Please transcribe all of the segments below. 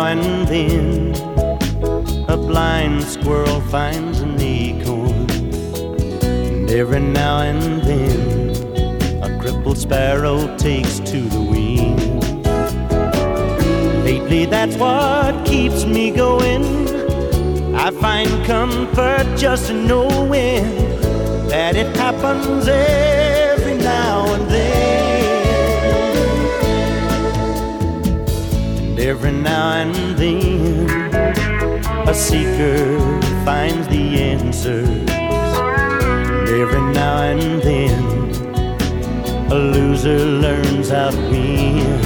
and then a blind squirrel finds an acorn, and every now and then a crippled sparrow takes to the wing. Lately that's what keeps me going. I find comfort just in knowing that it happens every now and then. And every now and then a seeker finds the answers. And every now and then a loser learns how to win.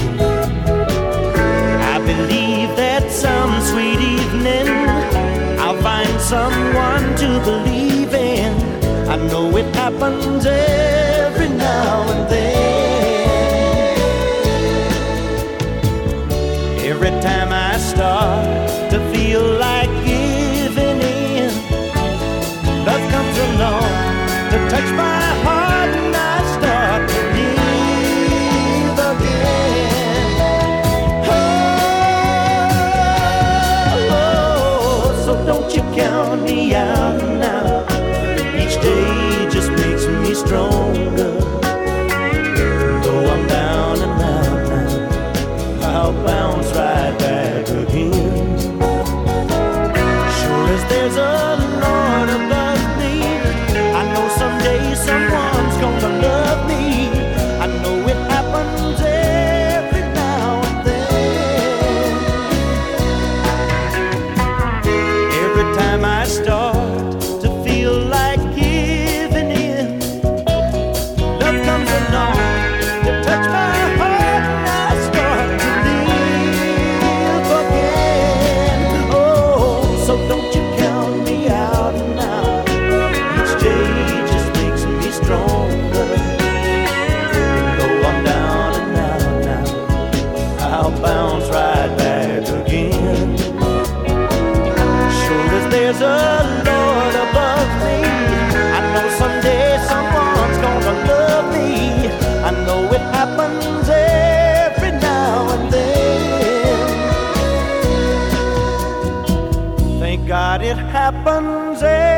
I believe that some sweet evening I'll find someone to believe in. I know it happens every now and then. Every time I start to feel like giving in, love comes along to touch my heart, and I start to live again. Oh, so don't you count me out now. Each day just makes me stronger. Though I'm down and out now, I'll bounce right back again. Sure as there's a Lord above me, I know someday someone's gonna love me. I know it happens every now and then. Every time I start to feel like giving in, love comes along to touch my heart, and I start to live again. Oh, so don't you count me out now. Each day just makes me stronger. Though I'm down and out now, I'll bounce right back again. Sure as there's a Lord above me, I know someday someone's gonna love me. I know it happens every now and then. Thank God it happens